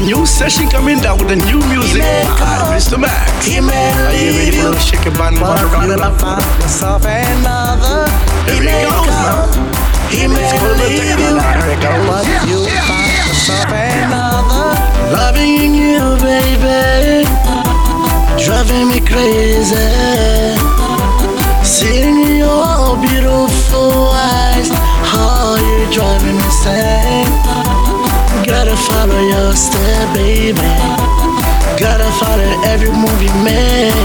new session coming down with the new music by Mr. Max. He may leave you, shake your band, but you find yourself another. He may come, he may leave you, but you find yourself another. Loving you, baby, driving me crazy. Seeing your beautiful eyes, oh, you're driving me insane. Gotta follow your step, baby. Gotta follow every move you make.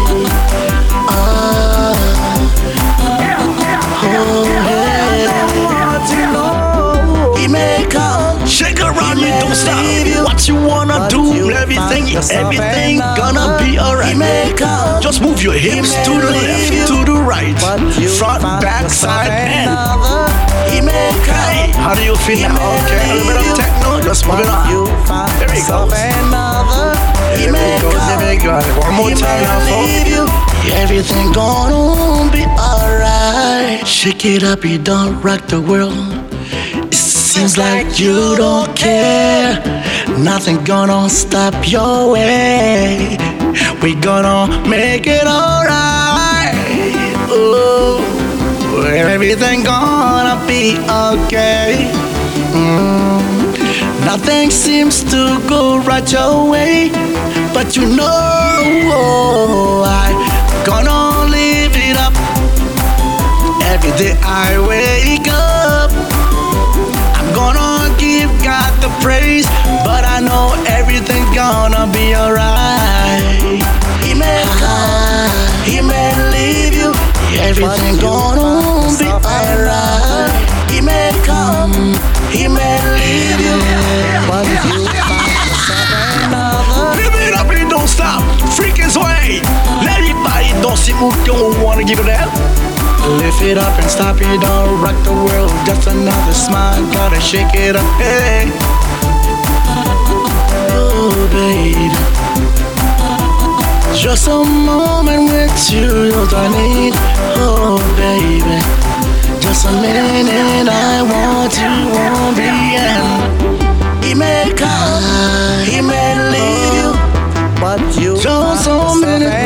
Oh, yeah. He may come. Shake around me, don't stop. What you wanna do? Everything gonna be alright. Just move your hips to the left, to the right, front, back, side, and. Hey, how do you feel now? Okay, a little bit of techno, just move it on. There we go. Here we go. One more time now, folks. Everything gonna be alright. Shake it up, you don't rock the world. It seems like you don't care. Nothing gonna stop your way. We gonna make it alright. Oh, everything gonna be okay. Nothing seems to go right your way, but you know I gonna live it up. Every day I wake up, I'm gonna give God the praise, but I know everything's gonna be alright. He may come, he may leave you, everything gonna be alright. He may come, he may leave you, but you find yourself another. Live it up and don't stop. Freak his way. Let everybody don't see who don't wanna give it that. Lift it up and stop it, don't rock the world. Just another smile, gotta shake it up, hey. Oh, baby, just a moment with you, what I need. Oh, baby, just a minute, I want you, won't be end. He may come, he may leave you, but you just a minute